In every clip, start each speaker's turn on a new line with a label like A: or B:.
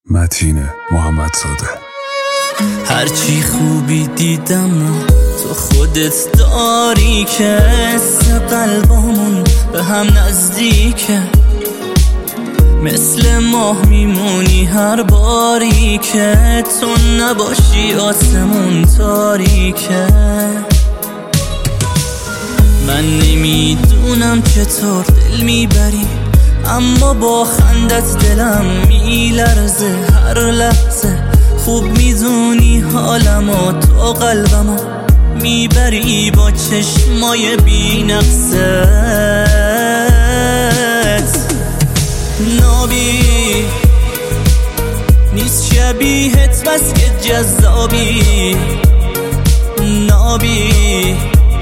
A: متین محمدزاده.
B: هرچی خوبی دیدم و تو خودت داری که حس قلبامون به هم نزدیکه، مثل ماه میمونی هر باری که تو نباشی آسمون تاریکه. من نمیدونم چطور دل میبری، اما با خندت دلم میلرزه هر لحظه. خوب میدونی حالمو تو قلبمو میبری با چشمای بی نقصت. نابی نیست شبیهت بس که جذابی، نابی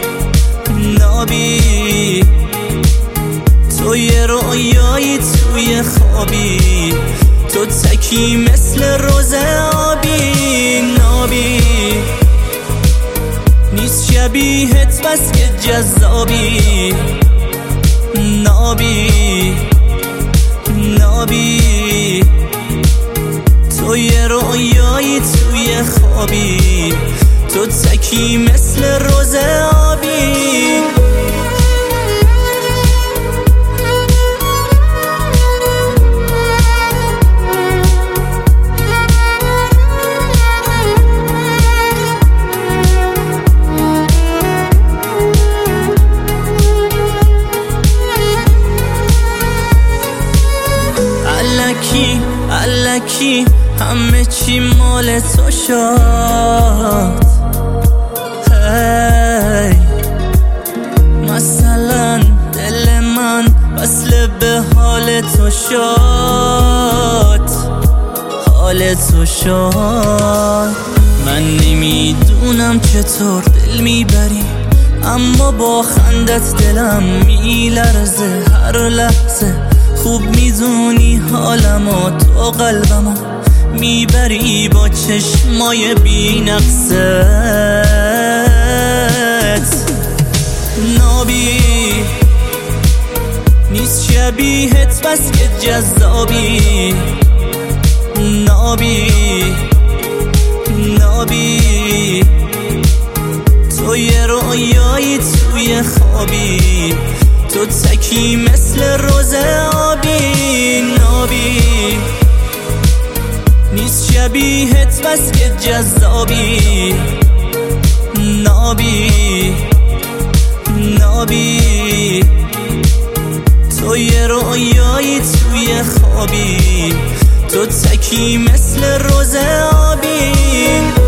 B: نابی تو یه رویایی توی خوابی، تو تکی مثل روز آبی. نابی نیست شبیهت بس که جذابی، نابی نابی تو یه رویایی توی خوابی، تو تکی مثل روز آبی. الکی همه چی مال تو شد. هی مثلا دل من وصل به حال تو شد، حال تو شد. من نمیدونم چطور دل میبری، اما با خندت دلم میلرزه هر لحظه. خوب میدونی حالمو تو قلبمو میبری با چشمای بی نقصت. نابی نیست شبیهت بس که جذابی، نابی نابی تو یه رویایی توی خوابی، تو تکی مثل روز آبی. نابی نیست شبیهت بس که جذابی، نابی نابی تو یه رویایی توی خوابی، تو تکی مثل روز آبی.